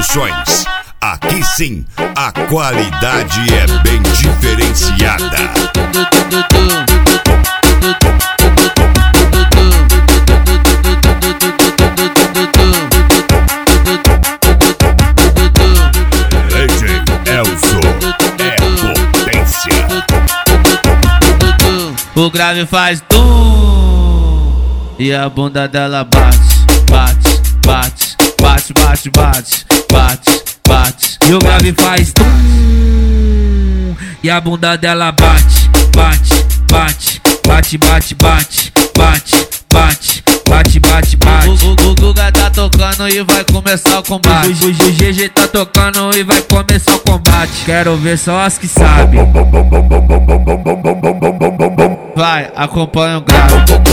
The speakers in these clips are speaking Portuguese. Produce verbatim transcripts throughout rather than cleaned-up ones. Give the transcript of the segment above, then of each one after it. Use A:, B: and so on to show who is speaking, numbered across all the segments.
A: Produções. Aqui sim, a qualidade é bem diferenciada. Elzo é potência.
B: O grave faz tum e a bunda dela bate, bate, bate, bate, bate, bate, bate, bate. E o grave faz tum e a bunda dela bate, bate, bate, bate, bate, bate, bate, bate, bate, bate, bate. O, o, o Guga tá tocando e vai começar o combate. O, o G G tá tocando e vai começar o combate. Quero ver só as que sabem. Vai, acompanha o grave.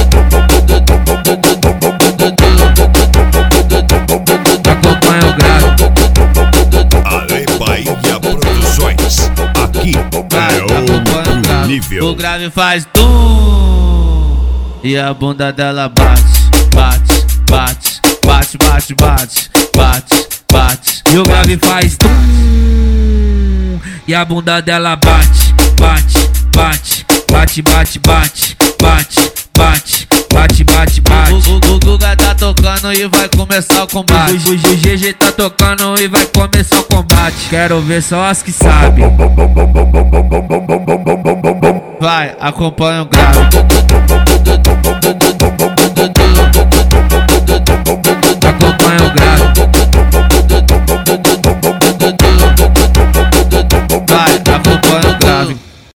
B: Acompanha o grave.
A: Ale Bahia Produções. Aqui
B: Vai,
A: é outro
B: o grave.
A: nível.
B: O grave faz tum e a bunda dela bate, bate, bate, bate, bate, bate, bate, bate. E o grave faz tum e a bunda dela bate, bate, bate, bate, bate, bate, bate, bate, bate, bate, bate. O, o, o Guga tá tocando e vai começar o combate. O, o G G tá tocando e vai começar o combate. Quero ver só as que sabem. Vai, acompanha o grave.